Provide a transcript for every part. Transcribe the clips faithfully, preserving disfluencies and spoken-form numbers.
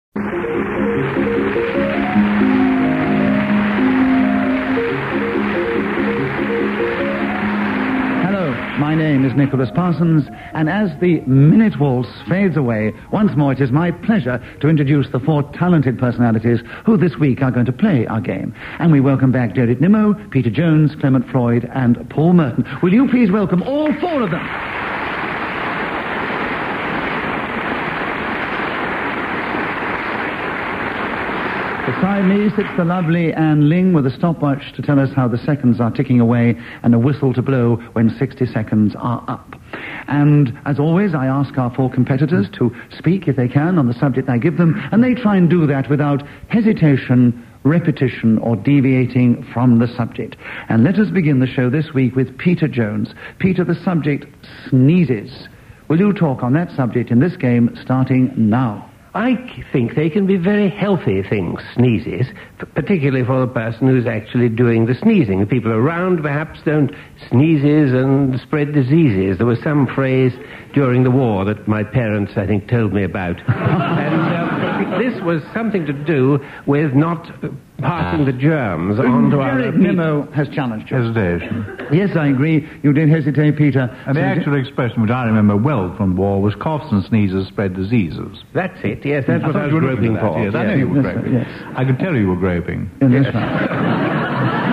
My name is Nicholas Parsons, and as the minute waltz fades away, once more it is my pleasure to introduce the four talented personalities who this week are going to play our game. And we welcome back Derek Nimmo, Peter Jones, Clement Floyd, and Paul Merton. Will you please welcome all four of them? Beside me sits the lovely Anne Ling with a stopwatch to tell us how the seconds are ticking away and a whistle to blow when sixty seconds are up. And as always, I ask our four competitors to speak, if they can, on the subject I give them, and they try and do that without hesitation, repetition, or deviating from the subject. And let us begin the show this week with Peter Jones. Peter, the subject sneezes. Will you talk on that subject in this game starting now? I think they can be very healthy things, sneezes, particularly for the person who's actually doing the sneezing. The people around perhaps don't sneezes and spread diseases. There was some phrase during the war that my parents, I think, told me about. and uh, this was something to do with not passing the germs on to our people. Nimmo has challenged you. Hesitation. Yes, I agree. You did hesitate, Peter. And the actual expression which I remember well from war was coughs and sneezes spread diseases. That's it, yes, that's I what I was groping for. Yes, I know you were groping. Yes. I could tell you were groping. Yes. Yes.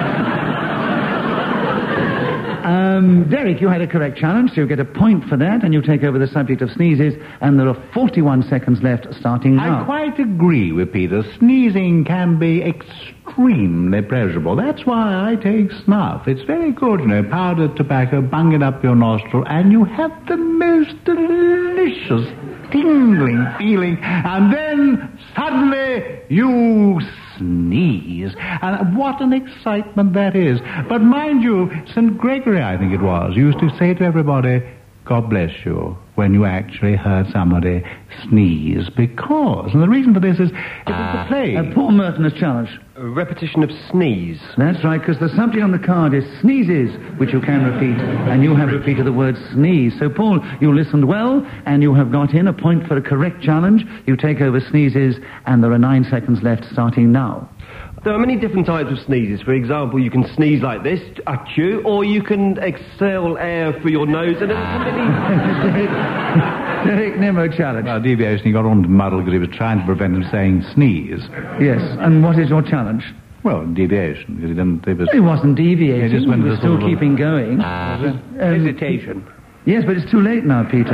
Um, Derek, you had a correct challenge, so you get a point for that, and you take over the subject of sneezes, and there are forty-one seconds left starting now. I quite agree with Peter. Sneezing can be extremely pleasurable. That's why I take snuff. It's very good, you know, powdered tobacco, bung it up your nostril, and you have the most delicious tingling feeling, and then suddenly you sneeze. And what an excitement that is. But mind you, Saint Gregory, I think it was, used to say to everybody, God bless you, when you actually heard somebody sneeze. Because, and the reason for this is, it was the plague. Uh, Paul Merton has challenged. A repetition of sneeze. That's right, because the subject on the card is sneezes, which you can repeat, and you have repeated the word sneeze. So, Paul, you listened well, and you have got in a point for a correct challenge. You take over sneezes, and there are nine seconds left starting now. There are many different types of sneezes. For example, you can sneeze like this, achoo, or you can exhale air through your nose, and it's completely... Derek Nimmo challenge. Well, deviation, he got on to muddle because he was trying to prevent him saying sneeze. Yes, and what is your challenge? Well, deviation, because he didn't... It, was, it wasn't deviating, he just went he was still keeping going. Uh, um, hesitation. Yes, but it's too late now, Peter.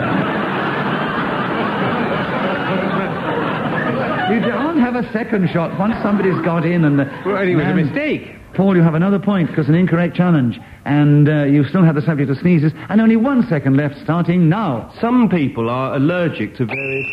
You don't have a second shot once somebody's got in and... The, well, it was a mistake. Paul, you have another point because an incorrect challenge. And uh, you still have the subject of sneezes. And only one second left starting now. Some people are allergic to various...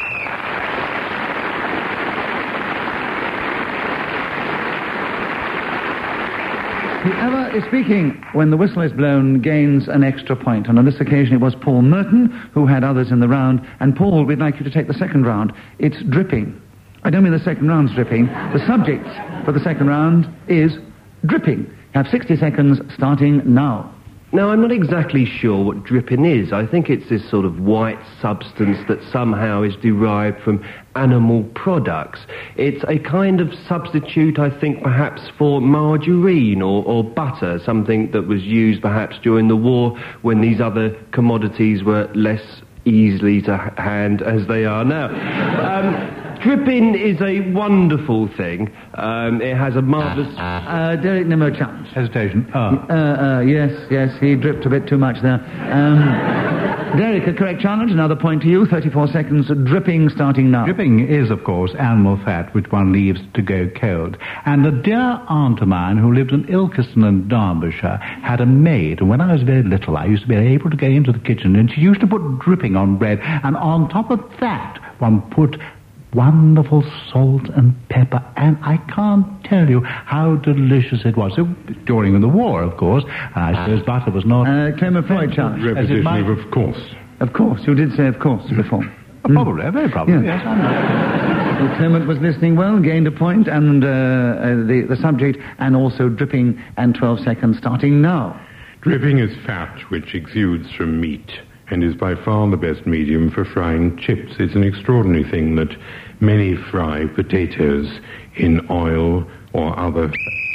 Whoever is speaking when the whistle is blown gains an extra point. And on this occasion it was Paul Merton who had others in the round. And Paul, we'd like you to take the second round. It's dripping. I don't mean the second round's dripping. The subject for the second round is dripping. You have sixty seconds starting now. Now, I'm not exactly sure what dripping is. I think it's this sort of white substance that somehow is derived from animal products. It's a kind of substitute, I think, perhaps for margarine or, or butter, something that was used perhaps during the war when these other commodities were less easily to hand as they are now. Um, dripping is a wonderful thing. Um, it has a marvellous... Uh, Derek Nimmo challenge. Hesitation. Oh. Uh, uh, yes, yes, he dripped a bit too much there. Um, Derek, a correct challenge. Another point to you. thirty-four seconds. Dripping starting now. Dripping is, of course, animal fat which one leaves to go cold. And a dear aunt of mine who lived in Ilkeston in Derbyshire had a maid. And when I was very little, I used to be able to go into the kitchen and she used to put dripping on bread. And on top of that, one put wonderful salt and pepper, and I can't tell you how delicious it was. So, during the war, of course, I suppose butter was not... Uh, Clement Floyd challenge. Repetition might... of of course. Of course, you did say of course before. Oh, probably, mm. very probably, yeah. yes. I know. Well, Clement was listening well, gained a point, and uh, uh, the, the subject, and also dripping, and twelve seconds starting now. Dripping is fat which exudes from meat and is by far the best medium for frying chips. It's an extraordinary thing that many fry potatoes in oil or other...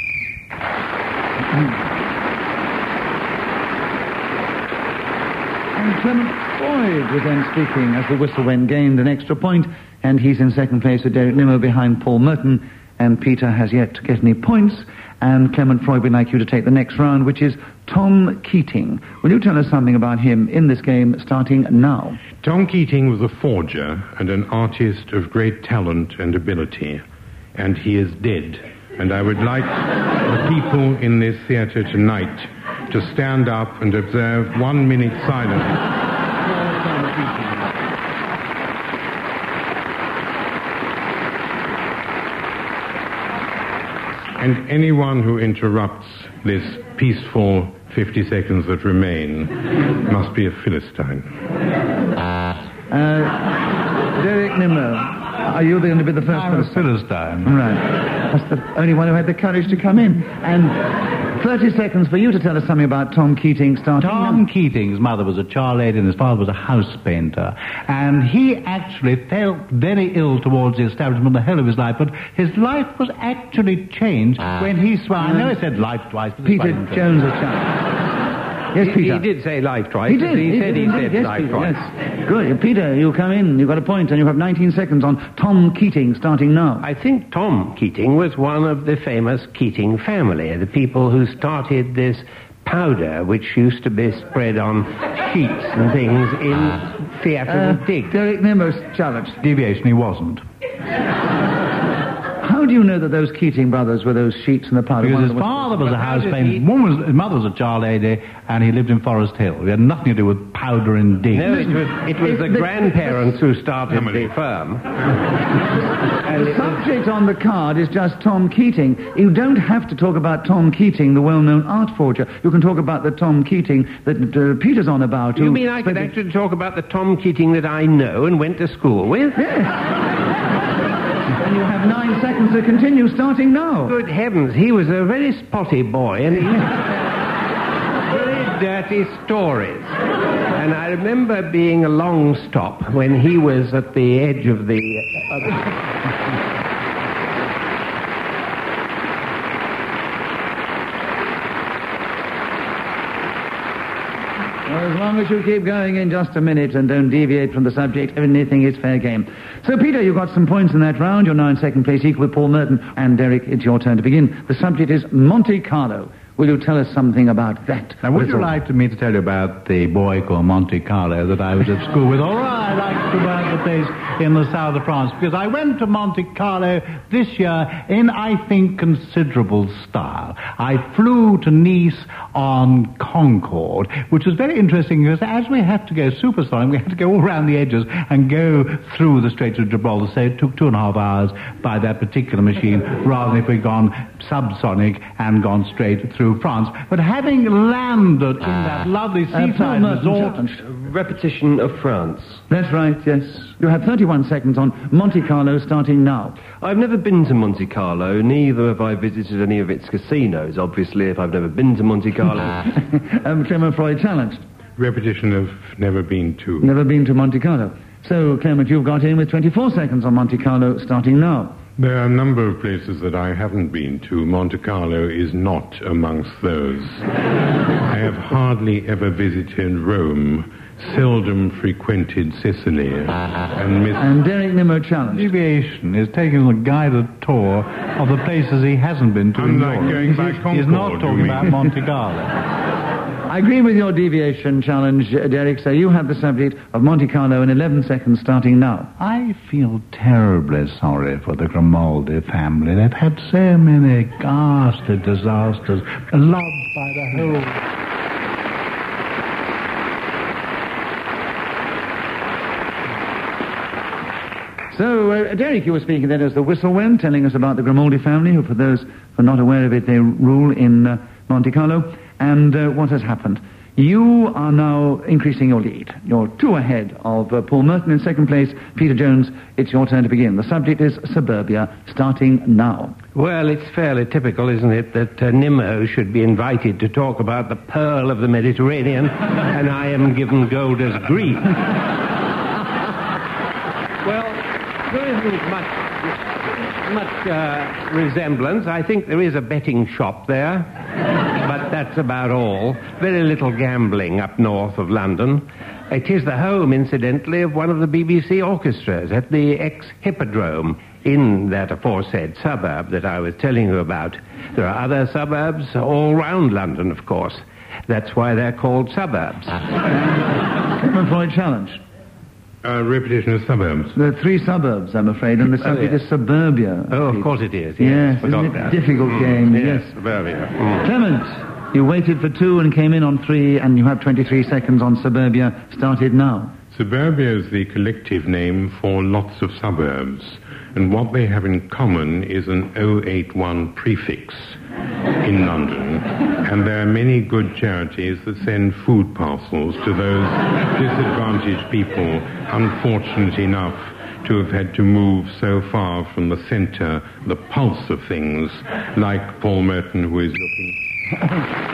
And Clement Freud was then speaking as the whistle went, gained an extra point, and he's in second place with Derek Nimmo behind Paul Merton, and Peter has yet to get any points, and Clement Freud would like you to take the next round, which is Tom Keating. Will you tell us something about him in this game, starting now? Tom Keating was a forger and an artist of great talent and ability, and he is dead. And I would like the people in this theatre tonight to stand up and observe one minute silence. And anyone who interrupts this peaceful fifty seconds that remain must be a Philistine. Uh, Derek Nimmo, are you going to be the first I'm person? a Philistine. Right. That's the only one who had the courage to come in. And thirty seconds for you to tell us something about Tom Keating starting Tom now. Keating's mother was a charlady and his father was a house painter. And he actually felt very ill towards the establishment the whole of his life, but his life was actually changed when he swung. I know I said life twice, but Peter Jones has challenged. Yes, He, Peter. he did say life twice. He did. He, he said did, he indeed. said yes, life Peter, twice. yes. Good. Peter, you come in. You've got a point, and you have nineteen seconds on Tom Keating starting now. I think Tom Keating was one of the famous Keating family, the people who started this powder which used to be spread on sheets and things in theatrical Uh, digs. Derek Nimmo's challenged. Deviation, he wasn't. How do you know that those Keating brothers were those sheets in the powder? Because One his of them father was a house did painter, he- one was, his mother was a charlady, and he lived in Forest Hill. He had nothing to do with powder and digs. No, it was, it was the the- grandparents who started Emily. the firm. The subject on the card is just Tom Keating. You don't have to talk about Tom Keating, the well-known art forger. You can talk about the Tom Keating that uh, Peter's on about. You who mean I could spread- actually talk about the Tom Keating that I know and went to school with? And you have nine seconds to continue, starting now. Good heavens, he was a very spotty boy, and he used to tell very dirty stories. And I remember being a long stop when he was at the edge of the... Uh, Well, as long as you keep going in just a minute and don't deviate from the subject, anything is fair game. So, Peter, you got some points in that round. You're now in second place, equal with Paul Merton. And, Derek, it's your turn to begin. The subject is Monte Carlo. Will you tell us something about that? Now, would you whistle? like to me to tell you about the boy called Monte Carlo that I was at school with? All right, I like to about the place in the south of France, because I went to Monte Carlo this year in, I think, considerable style. I flew to Nice on Concorde, which was very interesting, because as we had to go supersonic, we had to go all around the edges and go through the Straits of Gibraltar, so it took two and a half hours by that particular machine, rather than if we'd gone subsonic and gone straight through France. But having landed in that lovely Uh, Paul seaside Merton resort... challenged. Repetition of France. That's right, yes. You have thirty-one seconds on Monte Carlo, starting now. I've never been to Monte Carlo, neither have I visited any of its casinos. Obviously, if I've never been to Monte Carlo. um, Clement Freud challenged. Repetition of never been to. Never been to Monte Carlo. So, Clement, you've got in with twenty-four seconds on Monte Carlo, starting now. There are a number of places that I haven't been to. Monte Carlo is not amongst those. I have hardly ever visited Rome, seldom frequented Sicily, and Miss... And Derek Nimmo challenged. Deviation is taking a guided tour of the places he hasn't been to in Unlike Europe. going by He's Concorde, not you talking mean. about Monte Carlo. I agree with your deviation challenge, uh, Derek, so you have the subject of Monte Carlo in eleven seconds, starting now. I feel terribly sorry for the Grimaldi family. They've had so many ghastly disasters, loved by the whole... So, uh, Derek, you were speaking then as the whistle went, telling us about the Grimaldi family, who, for those who are not aware of it, they rule in uh, Monte Carlo, and uh, what has happened. You are now increasing your lead. You're two ahead of uh, Paul Merton in second place. Peter Jones, it's your turn to begin. The subject is suburbia, starting now. Well, it's fairly typical, isn't it, that uh, Nimmo should be invited to talk about the pearl of the Mediterranean, and I am given gold as grief. Well, Go ahead. isn't much, much uh, resemblance. I think there is a betting shop there, but that's about all. Very little gambling up north of London. It is the home, incidentally, of one of the B B C orchestras at the ex-Hippodrome in that aforesaid suburb that I was telling you about. There are other suburbs all round London, of course. That's why they're called suburbs. Clement Floyd challenge. Uh, repetition of suburbs. There are three suburbs, I'm afraid, and the subject yes. is suburbia. Oh, of course it is. Yes, Yes, forgot isn't it that. difficult Mm, game? Yes, Yes. suburbia. Mm. Clement, you waited for two and came in on three, and you have twenty-three seconds on suburbia. Started now. Suburbia is the collective name for lots of suburbs, and what they have in common is an oh eight one prefix in London, and there are many good charities that send food parcels to those disadvantaged people unfortunate enough to have had to move so far from the centre, the pulse of things, like Paul Merton, who is looking...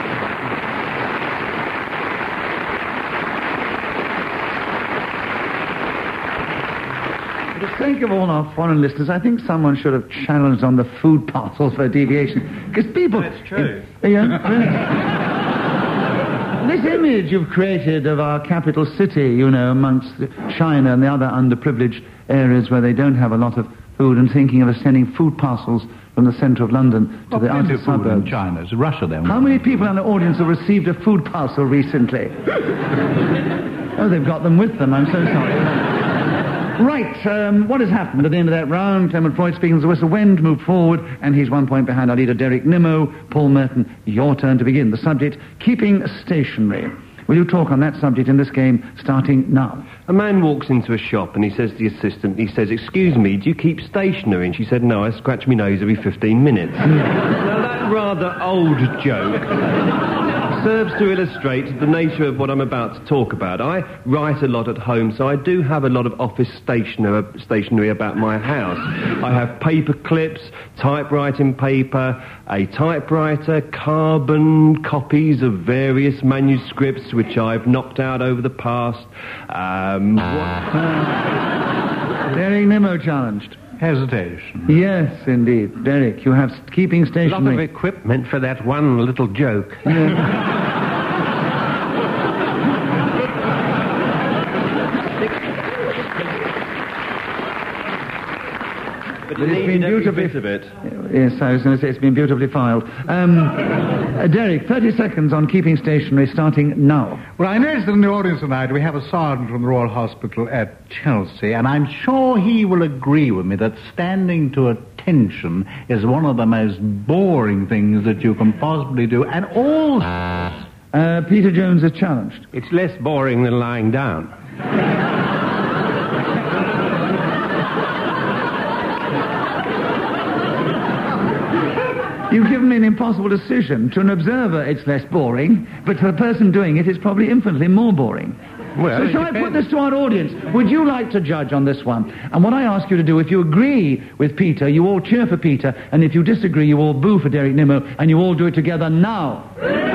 For the sake of all our foreign listeners, I think someone should have challenged on the food parcels for deviation. Because people... That's true. Uh, yeah, really. This image you've created of our capital city, you know, amongst China and the other underprivileged areas where they don't have a lot of food, and thinking of sending food parcels from the centre of London to Well, the plenty outer of food in suburbs. China. It's Russia then. How many people in the audience have received a food parcel recently? Oh, they've got them with them. I'm so sorry. Right, um, what has happened at the end of that round? Clement Floyd, speaking as the whistle went, moved forward, and he's one point behind our leader, Derek Nimmo. Paul Merton, your turn to begin. The subject, keeping stationary. Will you talk on that subject in this game, starting now? A man walks into a shop and he says to the assistant, he says, "Excuse me, do you keep stationery?" And she said, "No, I scratch my nose every fifteen minutes. Now that rather old joke serves to illustrate the nature of what I'm about to talk about. I write a lot at home, so I do have a lot of office stationery, stationery about my house. I have paper clips, typewriting paper, a typewriter, carbon copies of various manuscripts which I've knocked out over the past. Um, what... Derek Nimmo challenged. Hesitation. Yes, indeed. Derek, you have s- keeping A lot of stationary. equipment for that one little joke. But But it's needed been every beautifully... bit of it. Yes, I was going to say it's been beautifully filed. Um, uh, Derek, thirty seconds on keeping stationary, starting now. Well, I noticed that in the audience tonight we have a sergeant from the Royal Hospital at Chelsea, and I'm sure he will agree with me that standing to attention is one of the most boring things that you can possibly do, and all... Uh, Peter Jones is challenged. It's less boring than lying down. You've given me an impossible decision. To an observer, it's less boring, but for the person doing it, it's probably infinitely more boring. Well, so it shall I put depends. this to our audience? Would you like to judge on this one? And what I ask you to do, if you agree with Peter, you all cheer for Peter, and if you disagree, you all boo for Derek Nimmo, and you all do it together now.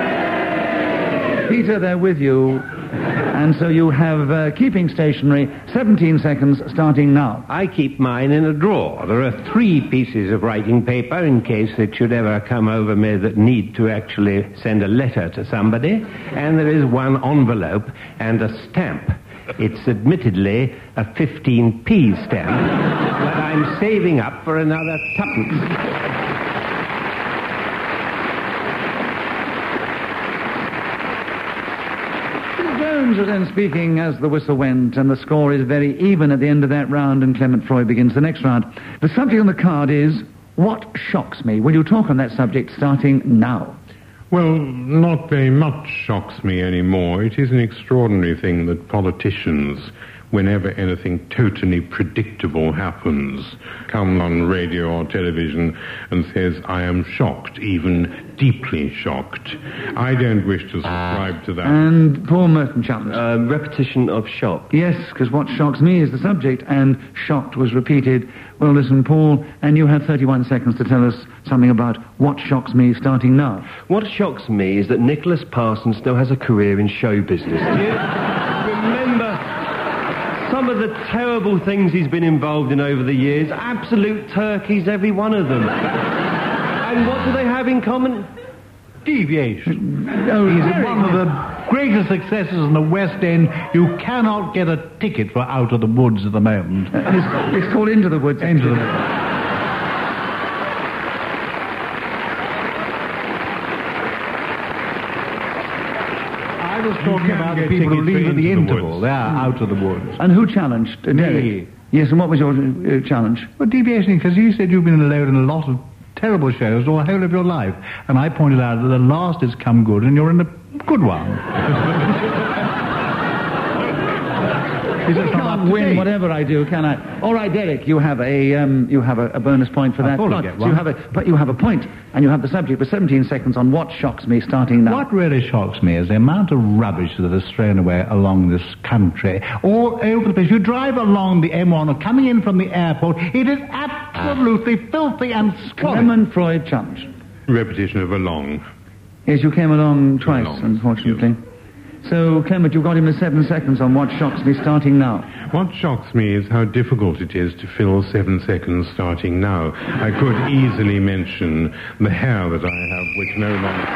Peter, they're with you. And so you have uh, keeping stationary, seventeen seconds, starting now. I keep mine in a drawer. There are three pieces of writing paper in case it should ever come over me that need to actually send a letter to somebody. And there is one envelope and a stamp. It's admittedly a fifteen p stamp, but I'm saving up for another tuppence. Jones was then speaking as the whistle went, and the score is very even at the end of that round, and Clement Floyd begins the next round. The subject on the card is, what shocks me? Will you talk on that subject starting now? Well, not very much shocks me anymore. It is an extraordinary thing that politicians, whenever anything totally predictable happens, come on radio or television and says, I am shocked, even deeply shocked. I don't wish to subscribe to that. And Paul Merton challenged. Um, repetition of shock. Yes, because what shocks me is the subject, and shocked was repeated. Well, listen, Paul, and you have thirty-one seconds to tell us something about what shocks me starting now. What shocks me is that Nicholas Parsons still has a career in show business. Do you remember some of the terrible things he's been involved in over the years. Absolute turkeys, every one of them. And what do they have in common? Deviation. Oh, He's very one of the greatest successes in the West End. You cannot get a ticket for Out of the Woods at the moment. Uh, it's, it's called Into the Woods. Into the I was talking can about the get people who tickets leave for at the Into the interval. Woods. They are Out of the Woods. And who challenged? Uh, Derek? Me. Yes, and what was your uh, challenge? Well, deviation, because you said you've been alone in a lot of terrible shows all the whole of your life. And I pointed out that the last has come good and you're in a good one. Is I it not up can't to win date? whatever I do, can I? All right, Derek, you have a um, you have a, a bonus point for I that. thought I'd Right, get so you one. have a but you have a point, and you have the subject for seventeen seconds on what shocks me starting now. What really shocks me is the amount of rubbish that is thrown away along this country, all over the place. You drive along the M one or coming in from the airport, it is absolutely filthy and squalid. Clement Freud challenge. Repetition of along. Yes, you came along twice, Along, unfortunately. So, Clement, you've got him in seven seconds on what shocks me starting now. What shocks me is how difficult it is to fill seven seconds starting now. I could easily mention the hair that I have, which no longer...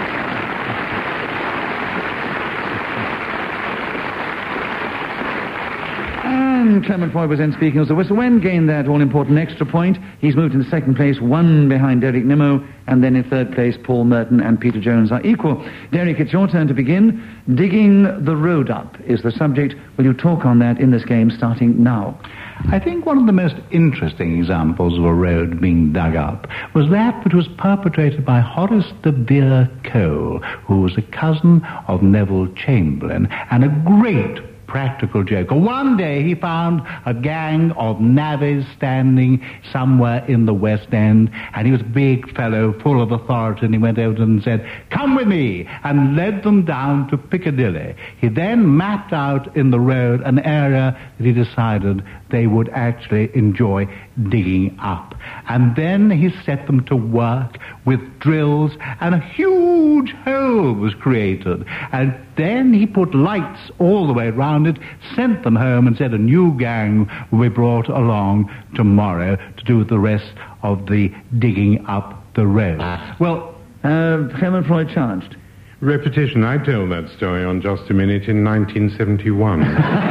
And Clement Freud was then speaking as the whistle. When gained that all-important extra point, he's moved into second place, one behind Derek Nimmo, and then in third place, Paul Merton and Peter Jones are equal. Derek, it's your turn to begin. Digging the road up is the subject. Will you talk on that in this game starting now? I think one of the most interesting examples of a road being dug up was that which was perpetrated by Horace de Vere Cole, who was a cousin of Neville Chamberlain, and a great practical joker. One day he found a gang of navvies standing somewhere in the West End, and he was a big fellow, full of authority, and he went over to them and said, "Come with me," and led them down to Piccadilly. He then mapped out in the road an area that he decided they would actually enjoy digging up. And then he set them to work with drills, and a huge hole was created. And then he put lights all the way around it, sent them home, and said a new gang will be brought along tomorrow to do the rest of the digging up the road. Well, Uh, Clement Freud charged. Repetition. I told that story on Just a Minute in nineteen seventy-one.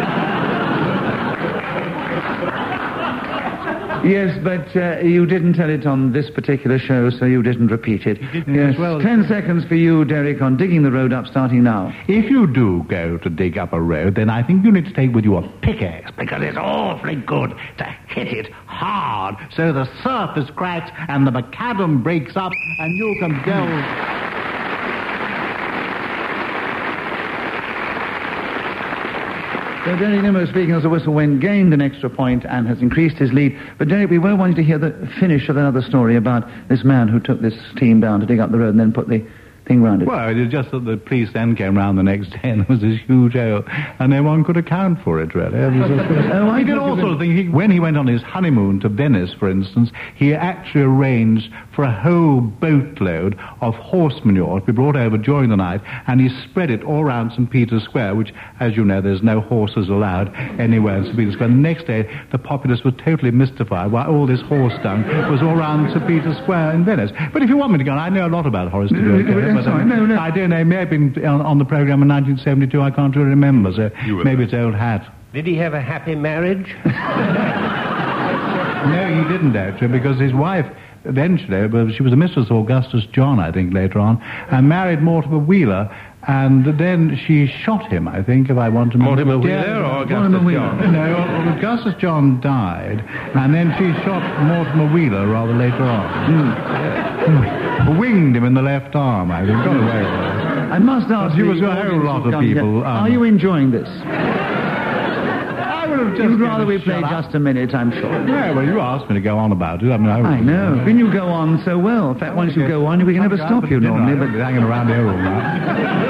Yes, but uh, you didn't tell it on this particular show, so you didn't repeat it. didn't Yes, as well. ten seconds for you, Derek, on digging the road up starting now. if you do go to dig up a road, then I think you need to take with you a pickaxe, because it's awfully good to hit it hard so the surface cracks and the macadam breaks up and you can go... So Derek Nimmo speaking as a whistle when gained an extra point and has increased his lead. But Derek, we were wanting to hear the finish of another story about this man who took this team down to dig up the road and then put the thing round it. Well, it was just that the police then came round the next day and there was this huge hole, and no one could account for it, really. It was just- Oh, I he did thought all you sorts of things. He, when he went on his honeymoon to Venice, for instance, he actually arranged for a whole boatload of horse manure to be brought over during the night, and he spread it all around St Peter's Square, which, as you know, there's no horses allowed anywhere in St Peter's Square. The next day, the populace were totally mystified why all this horse dung was all around St Peter's Square in Venice. But if you want me to go on, I know a lot about Horace de Vere Cole, no, but, sorry, um, no, no. I don't know. It may have been on, on the programme in nineteen seventy-two. I can't really remember, so You were maybe there. it's old hat. Did he have a happy marriage? No, he didn't actually, because his wife eventually, well, she was a Mistress Augustus John, I think, later on, and married Mortimer Wheeler, and then she shot him, I think, if I want to remember. Mortimer Wheeler Yeah, or Mortimer Augustus Wheeler. John? No, Augustus John died, and then she shot Mortimer Wheeler rather later on. Winged him in the left arm, I think. Got away with it. I must ask She the was a whole audience lot who've of come here, people, um, are you enjoying this? I would have just You'd given rather it we a play shut up. just a minute, I'm sure. Yeah, well, you asked me to go on about it. I mean, I, I know. When you go on so well. In fact, once you go on, we can never stop you normally. But But hanging around here all night.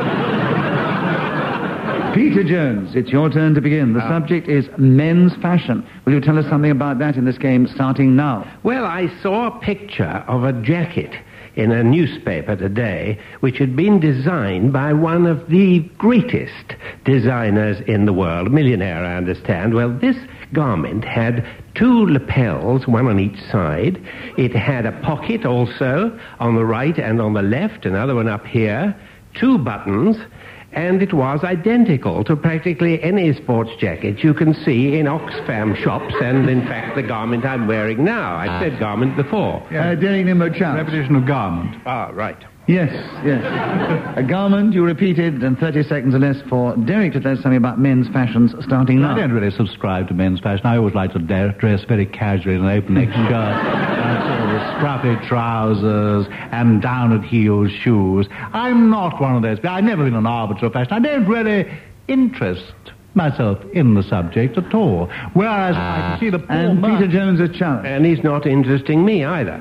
Peter Jones, it's your turn to begin. The subject is men's fashion. Will you tell us something about that in this game starting now? Well, I saw a picture of a jacket in a newspaper today which had been designed by one of the greatest designers in the world, a millionaire, I understand. Well, this garment had two lapels, one on each side. It had a pocket also on the right and on the left, another one up here, two buttons, and it was identical to practically any sports jacket you can see in Oxfam shops, and in fact the garment I'm wearing now. I've said garment before. Uh, Derek Nimmo Chance. Repetition of garment. Ah, right. Yes, yes. A garment, you repeated, and thirty seconds or less for Derek to tell us something about men's fashions starting now. I don't really subscribe to men's fashion. I always like to de- dress very casually in an open-neck shirt, and sort of scruffy trousers, and down-at-heels shoes. I'm not one of those. I've never been an arbiter of fashion. I don't really interest myself in the subject at all. Whereas I can see the poor And man- Peter Jones has challenged. And he's not interesting me either.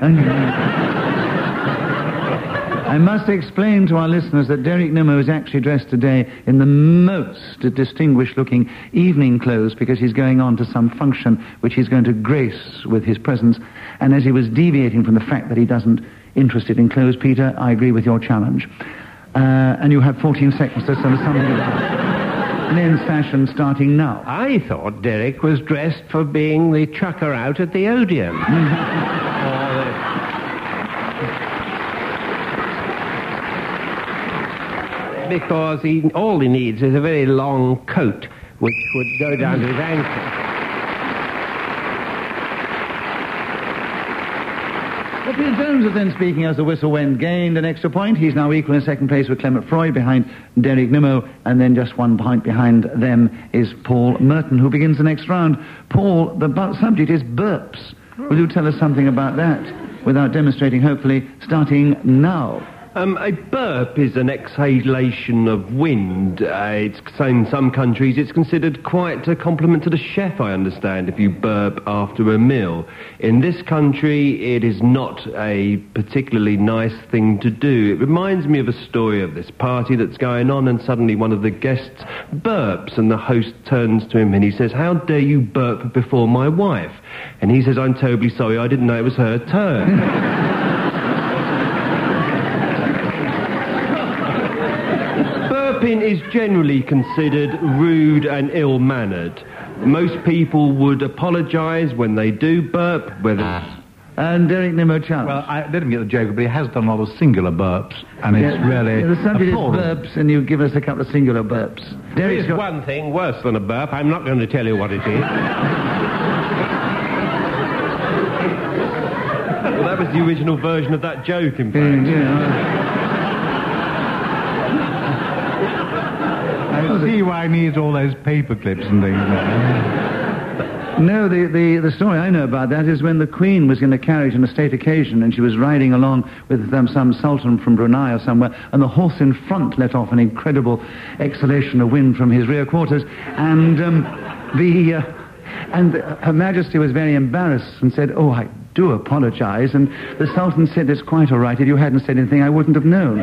I must explain to our listeners that Derek Nimmo is actually dressed today in the most distinguished-looking evening clothes because he's going on to some function which he's going to grace with his presence. And as he was deviating from the fact that he doesn't interested in clothes, Peter, I agree with your challenge. Uh, and you have fourteen seconds to tell us something about men's fashion starting now. I thought Derek was dressed for being the chucker out at the Odeon. Or the- Because he, all he needs is a very long coat which would go down to his ankle. Well, Peter Jones is then speaking as the whistle went gained an extra point. He's now equal in second place with Clement Freud behind Derek Nimmo, and then just one point behind them is Paul Merton, who begins the next round. Paul, the bu- subject is burps. Will you tell us something about that without demonstrating, hopefully, starting now? Um, a burp is an exhalation of wind. Uh, it's in some countries it's considered quite a compliment to the chef, I understand, if you burp after a meal. In this country, it is not a particularly nice thing to do. It reminds me of a story of this party that's going on, and suddenly one of the guests burps, and the host turns to him and he says, "How dare you burp before my wife?" And he says, "I'm terribly sorry, I didn't know it was her turn." Burping is generally considered rude and ill-mannered. Most people would apologise when they do burp, whether it's... And Derek Nimmo Chance. Well, I didn't get the joke, but he has done a lot of singular burps, and it's Yeah, really... The subject is appalling. burps, and you give us a couple of singular burps. There Derek's is got... one thing worse than a burp. I'm not going to tell you what it is. Well, that was the original version of that joke, in fact. Yeah, yeah. I see why he needs all those paper clips and things now. No, the, the, the story I know about that is when the Queen was in a carriage on a state occasion and she was riding along with um, some sultan from Brunei or somewhere, and the horse in front let off an incredible exhalation of wind from his rear quarters, and um, the uh, and Her Majesty was very embarrassed and said, "Oh, I do apologise," and the sultan said, "It's quite all right. If you hadn't said anything, I wouldn't have known."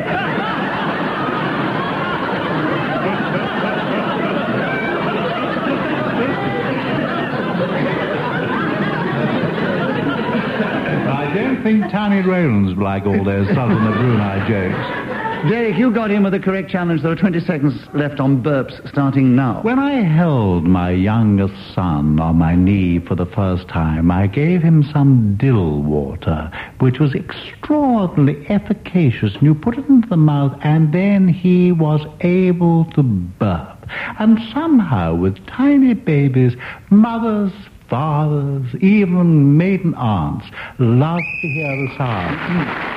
I don't think Tiny Rowlands will like all those Southern of Brunei jokes. Derek, you got in with the correct challenge. There are twenty seconds left on burps, starting now. When I held my youngest son on my knee for the first time, I gave him some dill water, which was extraordinarily efficacious. And you put it into the mouth, and then he was able to burp. And somehow, with tiny babies, mothers, fathers, even maiden aunts love to hear the sound.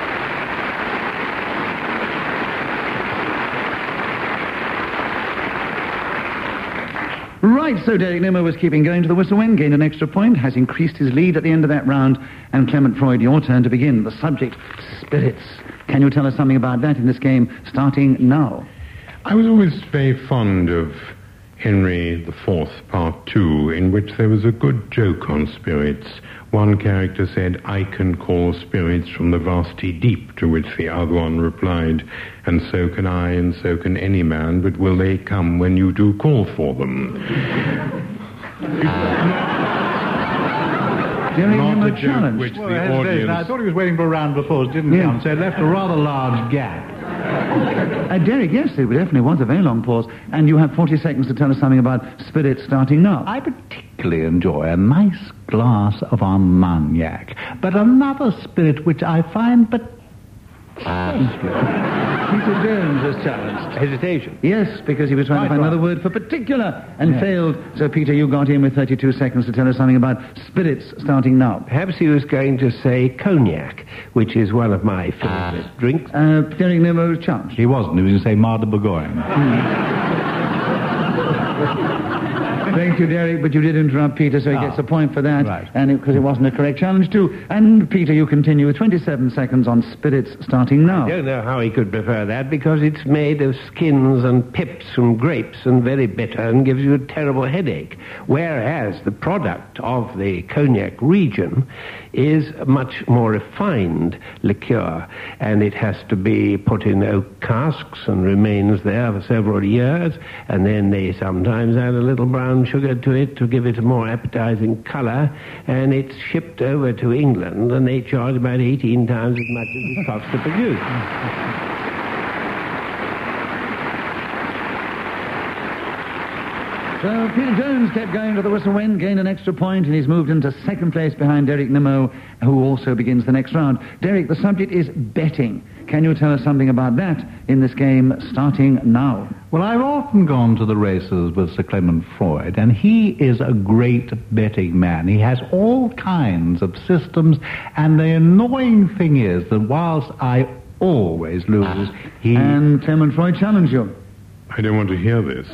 Right, so Derek Nimmo was keeping going to the whistle win, gained an extra point, has increased his lead at the end of that round, and Clement Freud, your turn to begin. The subject, spirits. Can you tell us something about that in this game, starting now? I was always very fond of Henry the Fourth, Part Two, in which there was a good joke on spirits. One character said, "I can call spirits from the vasty deep," to which the other one replied, "And so can I, and so can any man, but will they come when you do call for them?" Derek not Nimmo the joke challenged. which Well, the hesitation. audience... I thought he was waiting for a round of applause. Didn't Yeah. come, so it left a rather large gap. Uh, Derek, yes, it definitely was a very long pause. And you have forty seconds to tell us something about spirits starting now. I particularly enjoy a nice glass of Armagnac, but another spirit which I find but Peter Jones was challenged. Hesitation. Yes, because he was trying Right, to find right. another word for particular and Yeah. failed. So, Peter, you got in with thirty-two seconds to tell us something about spirits starting now. Perhaps he was going to say cognac, which is one of my favourite drinks. Uh, Derek Nimmo was challenged. he wasn't. He was going to say Mar de Bourgogne. Thank you, Derek, but you did interrupt Peter, so he Ah, gets a point for that. right. And because it, it wasn't a correct challenge, too. And, Peter, you continue with twenty-seven seconds on spirits starting now. I don't know how he could prefer that because it's made of skins and pips from grapes and very bitter and gives you a terrible headache. Whereas the product of the cognac region is a much more refined liqueur, and it has to be put in oak casks and remains there for several years, and then they sometimes add a little brown sugar to it to give it a more appetizing colour, and it's shipped over to England, and they charge about eighteen times as much as it costs to produce. So Peter Jones kept going to the whistle when, gained an extra point, and he's moved into second place behind Derek Nimmo, who also begins the next round. Derek, the subject is betting. Can you tell us something about that in this game starting now? Well, I've often gone to the races with Sir Clement Freud, and he is a great betting man. He has all kinds of systems, and the annoying thing is that whilst I always lose, he... And Clement Freud challenged you. I don't want to hear this.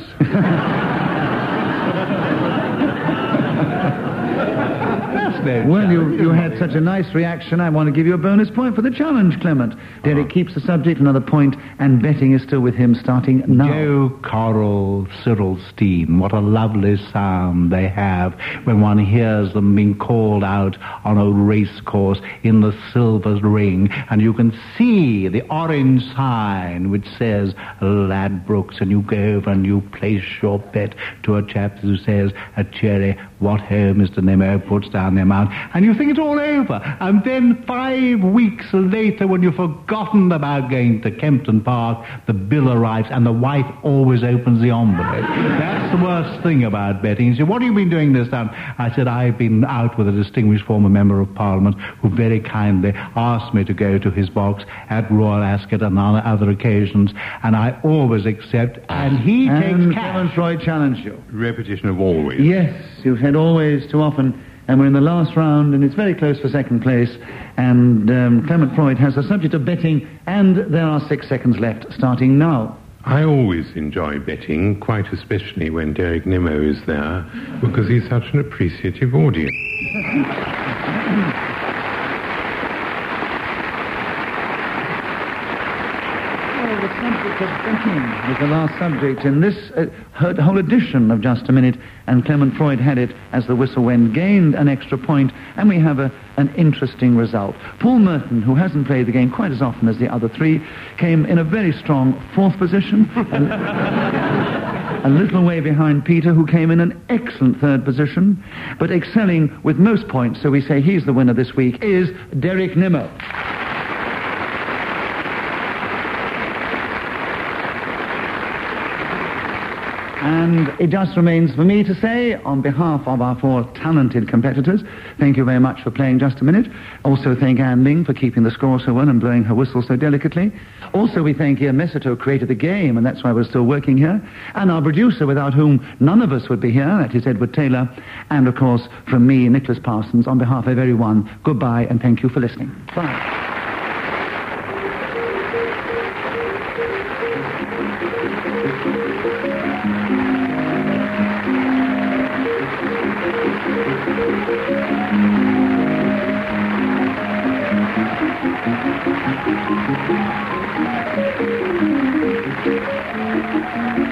Well, you, you had such a nice reaction. I want to give you a bonus point for the challenge, Clement. Derek keeps the subject, another point, and betting is still with him starting now. Joe Coral, Cyril Steen, what a lovely sound they have when one hears them being called out on a race course in the Silver Ring, and you can see the orange sign which says Ladbrokes, and you go over and you place your bet to a chap who says, a cherry, what ho, Mister Nimmo, puts down the amount, and you think it's all over, and then five weeks later, when you've forgotten about going to Kempton Park, the bill arrives, and the wife always opens the envelope. That's the worst thing about betting. He said, what have you been doing this time? I said, I've been out with a distinguished former member of Parliament who very kindly asked me to go to his box at Royal Ascot and on other occasions, and I always accept, and he And takes Clement cash. Freud challenged you. Repetition of always. Yes, you've said always too often, and we're in the last round, and it's very close for second place, and um, Clement Freud has the subject of betting, and there are six seconds left, starting now. I always enjoy betting, quite especially when Derek Nimmo is there, because he's such an appreciative audience. Well, the subject of betting was the last subject in this uh, her- whole edition of Just a Minute, and Clement Freud had it as the whistle went, gained an extra point, and we have a, an interesting result. Paul Merton, who hasn't played the game quite as often as the other three, came in a very strong fourth position, and a little way behind Peter, who came in an excellent third position, but excelling with most points, so we say he's the winner this week, is Derek Nimmo. And it just remains for me to say, on behalf of our four talented competitors, thank you very much for playing Just a Minute. Also thank Anne Ling for keeping the score so well and blowing her whistle so delicately. Also we thank Ian Messerto, who created the game, and that's why we're still working here. And our producer, without whom none of us would be here, that is Edward Taylor. And of course, from me, Nicholas Parsons, on behalf of everyone, goodbye and thank you for listening. Bye. Thank you.